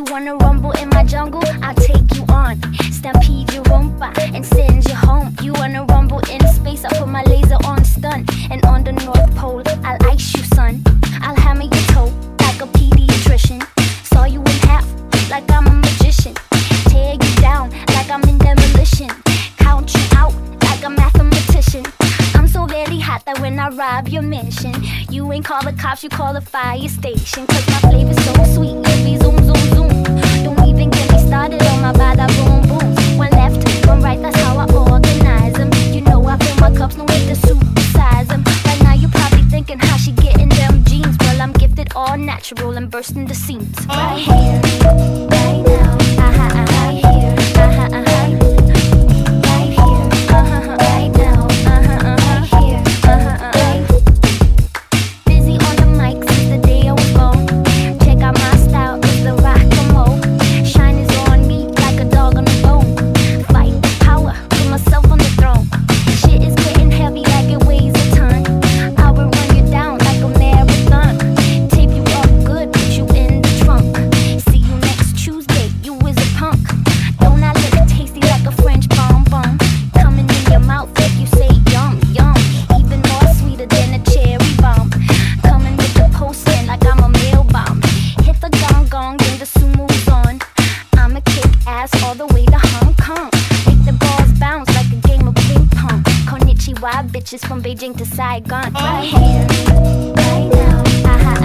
wanna rumble in my jungle? I'll take you on. Stampede your rumba and send you home. You wanna rumble in space? I'll put my laser on stun. And on the North Pole, I'll ice you, son. I'll hammer your toe like a pediatrician. Saw you in half like I'm a magician. Tear you down like I'm in demolition. Count you out like a mathematician. I'm so very hot that when I rob your mission, you ain't call the cops, you call the fire station. Cause my flavor's so sweet, you be zoom, zoom, zoom. Don't even get me started on my bada boom, boom. One left, one right, that's how I organize them. You know I fill my cups, no need to supersize them. Right now you probably thinking how she getting them jeans. Well, I'm gifted all natural and bursting the seams. Right here, right now, right here, right here, right now, right here, busy on the mic since the day I was born. Check out my style, it's the rock and roll. Shine is on me like a dog on the bone. Fight the power, put myself on the throne. Shit is getting heavy like it weighs a ton. I will run you down like a marathon. Tape you up good, put you in the trunk. See you next Tuesday, you is a punk. Don't I look tasty like a French bonbon? Coming in your mouth if you say yum, yum. Even more sweeter than a cherry bomb. Coming with the posting like I'm a mail bomb. Hit the gong gong, then the sumo's on. I'ma kick ass all the way to Hong Kong. Make the balls bounce like a game of ping pong. Konnichiwa bitches from Beijing to Saigon. Right here, right now,